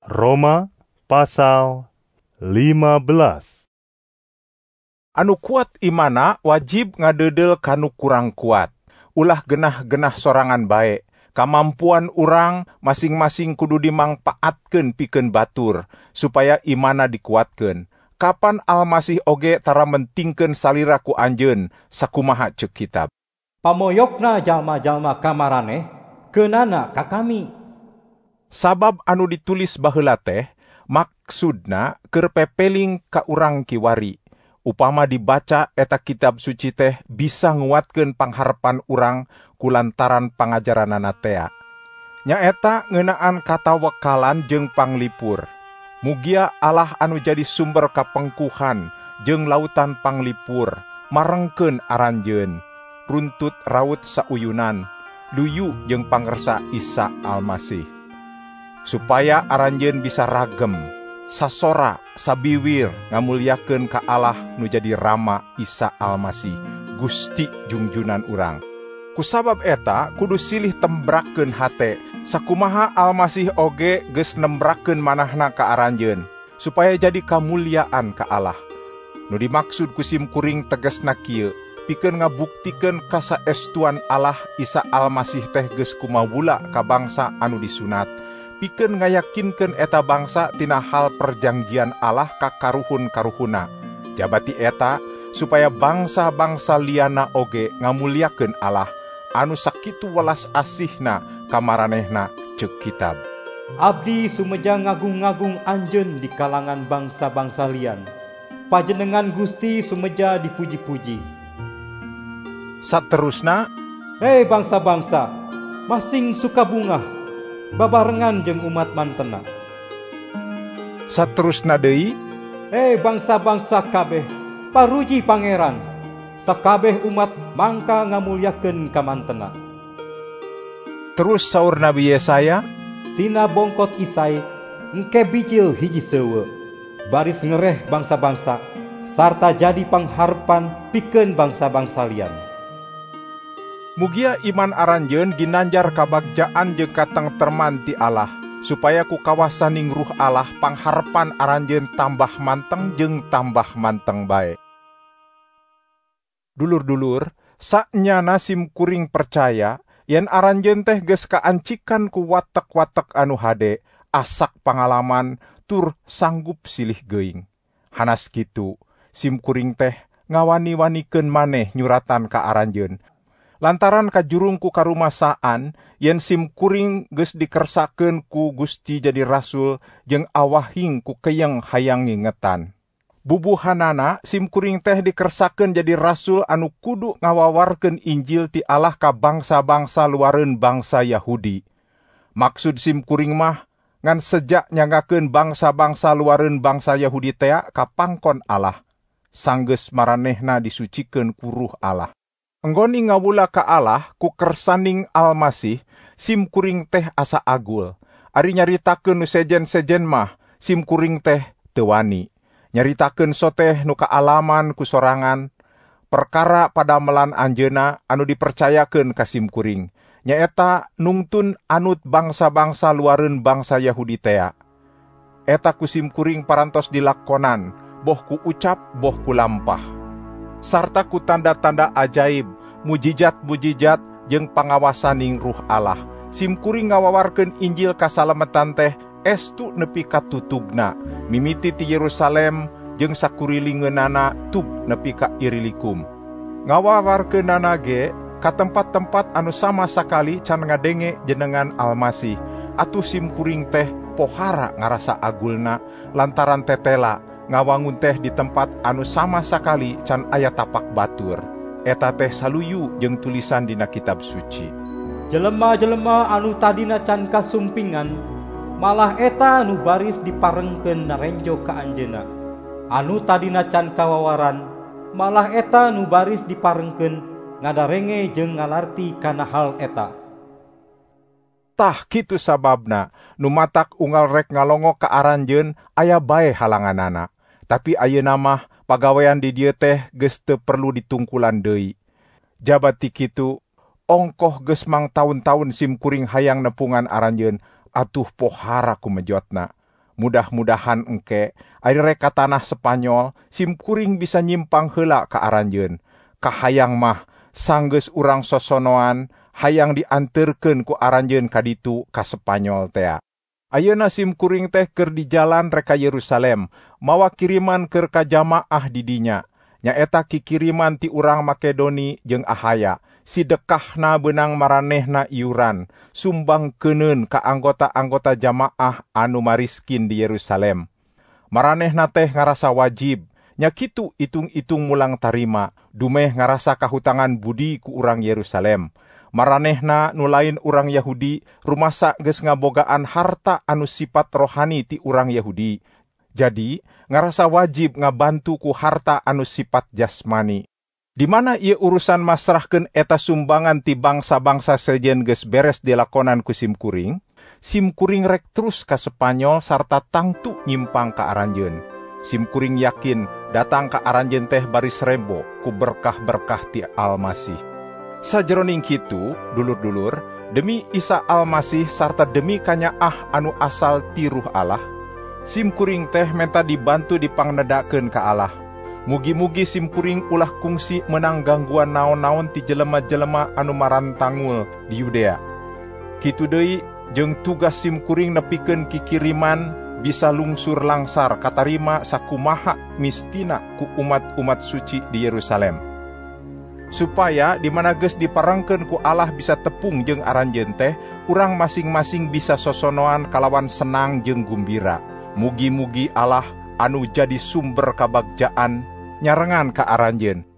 Roma pasal 15. Anu kuat imana wajib ngadedel kanu kurang kuat. Ulah genah-genah sorangan bae. Kamampuan urang masing-masing kudu dimangpaatkeun pikeun batur, supaya imana dikuatkeun. Kapan Almasih oge tara mentingkeun salira ku anjeun, sakumaha ceuk kitab. Pamoyokna jalma-jalma kamaraneh, keunana ka kami. Sabab anu ditulis baheula teh, maksudna keur pepeling ka urang kiwari. Upama dibaca eta kitab suci teh bisa nguatkeun pangharepan urang kulantaran pangajaranana tea. Nyaeta ngeunaan katawakalan jeung panglipur. Mugia Allah anu jadi sumber kapengkuhan jeung lautan panglipur, marengkeun aranjeun, runtut raut sauyunan, luyu jeung pangersa Isa Almasih. Supaya aranjeun bisa ragem, sasora, sabiwir ngamulyakeun ka Allah nu jadi Rama Isa Almasih, Gusti Jungjunan urang. Kusabab eta kudu silih tembrakeun hate, sakumaha Almasih oge geus nembrakeun manahna ka aranjeun, supaya jadi kamulyaan ka Allah. Nu dimaksud ku simkuring tegasna kieu, pikeun ngabuktikeun kasaestuan Allah Isa Almasih teh geus kumawula ka bangsa anu disunat, pikeun ngayakinkeun eta bangsa tina hal perjanjian Allah ka karuhun-karuhuna. Jabati eta supaya bangsa-bangsa liana oge ngamulyakeun Allah anu sakitu welas asihna ka maranehna, ceuk kitab. Abdi sumeja ngagung-ngagung anjeun di kalangan bangsa-bangsa lian. Panjenengan Gusti sumeja dipuji-puji. Saterusna, hei bangsa-bangsa, masing suka bunga, babarengan jeung umat mantena. Saterusna deui, hei bangsa-bangsa kabeh, paruji pangeran, sakabeh umat mangka ngamulyakeun ka mantena. Terus saur Nabi Yesaya, tina bongkot Isai engke bijil hiji seueur, baris ngereh bangsa-bangsa, sarta jadi pangharepan pikeun bangsa-bangsa lian. mugia iman aranjeun ginanjar kabagjaan jeung katengtreman ti Allah, supaya ku kawasaning ruh Allah pangharepan aranjeun tambah manteng jeung tambah manteng bae. Dulur-dulur, saknyana simkuring percaya yen aranjeun teh geus kaancikan ku watek-watek anu hade, asak pangalaman tur sanggup silih geuing. Hanas kitu, simkuring teh ngawani-wanikeun maneh nyuratan ka aranjeun. Lantaran kajurung ku karumasaan, yen simkuring geus dikersakeun ku Gusti jadi rasul jeung awahing ku keyeng hayang ngingetan. Bubuhanana simkuring teh dikersakeun jadi rasul anu kudu ngawawarkeun Injil ti Allah ka bangsa-bangsa luareun bangsa Yahudi. Maksud simkuring mah ngan sejak nyanggakeun bangsa-bangsa luareun bangsa Yahudi tea ka pangkon Allah, sanggeus maranehna disucikeun ku Ruh Allah. Enggoni ngawula ka Allah ku kersaning Almasih, simkuring teh asa agul. Ari nyaritakeun nu sejen-sejen mah, simkuring teh teu wani. Nyaritakeun soteh nu kaalaman ku sorangan, perkara padamelan anjeunna anu dipercayakeun ka simkuring, nyaeta nungtun anut bangsa-bangsa luareun bangsa Yahudi tea. Eta ku simkuring parantos dilakonan, boh ku ucap, boh ku lampah. Sarta ku tanda-tanda ajaib, mujijat-mujijat jeung pangawasaning Ruh Allah. Simkuring ngawawarkeun Injil kasalametan teh estu nepi ka tutugna, mimiti ti Yerusalem jeung sakurilingeunana tub nepi ka Ilirikum. Ngawawarkeunana ge ka tempat-tempat anu sama sakali can ngadenge jenengan Almasih. Atuh simkuring teh pohara ngarasa agulna lantaran tetela ngawangun teh di tempat anu sama sakali can aya tapak batur. Eta teh saluyu jeung tulisan dina kitab suci. Jelema-jelema anu tadina can kasumpingan, malah eta anu baris diparengkeun narenjo ka anjeunna. Anu tadina can kawawaran, malah eta anu baris diparengkeun ngadarenge jeung ngalarti kana hal eta. Tah kitu sababna, nu matak unggal rek ngalongo ka aranjeun aya bae halanganana. Tapi ayeuna mah pagawean di dieu teh geus teu perlu ditungkulan deui. Jabati kitu, ongkoh geus mang taun-taun simkuring hayang nepungan aranjeun, atuh pohara ku mejotna. Mudah-mudahan engke, aire ka tanah Spanyol, simkuring bisa nyimpang heula ka aranjeun. Kahayang mah, sanggeus urang sosonoan, hayang dianterkeun ku aranjeun kaditu ka Spanyol tea. Ayeuna simkuring teh keur di jalan reka Yerusalem, mawa kiriman keur ka jamaah di dinya. Nyaeta kikiriman ti urang Makedoni jeung Ahaya, sidekahna beunang maranehna iuran, sumbang keuneun ka anggota-anggota jamaah anu mariskin di Yerusalem. Maranehna teh ngarasa wajib, nya kitu itung-itung mulang tarima, dumeh ngarasa kahutangan budi ku urang Yerusalem. Maranehna nu lain urang Yahudi, rumasa geus ngabogaan harta anu sifat rohani ti urang Yahudi. Jadi, ngarasa wajib ngabantu ku harta anu sifat jasmani. Di mana ieu urusan masrahkeun eta sumbangan ti bangsa-bangsa sejen geus beres dilakonan ku simkuring, simkuring rek terus ka Spanyol sarta tangtu nyimpang ka aranjeun. Simkuring yakin datang ka aranjeun teh baris rebo ku berkah-berkah ti Almasih. Sajroning kitu, dulur-dulur, demi Isa Almasih sarta demi kanyaah anu asal ti Ruh Allah, simkuring teh menta dibantu dipangnedakeun ka Allah. Mugi-mugi simkuring ulah kungsi menang gangguan naon-naon ti jelema-jelema anu marantangul di Yudea. Kitu deui jeung tugas simkuring nepikeun kikiriman bisa lungsur langsar katarima sakumaha mistina ku umat-umat suci di Yerusalem. Supaya di mana geus diparengkeun ku Allah bisa tepung jeung aranjeun teh, urang masing-masing bisa sosonoan kalawan senang jeung gumbira. Mugi-mugi Allah anu jadi sumber kabagjaan nyarengan ka aranjeun.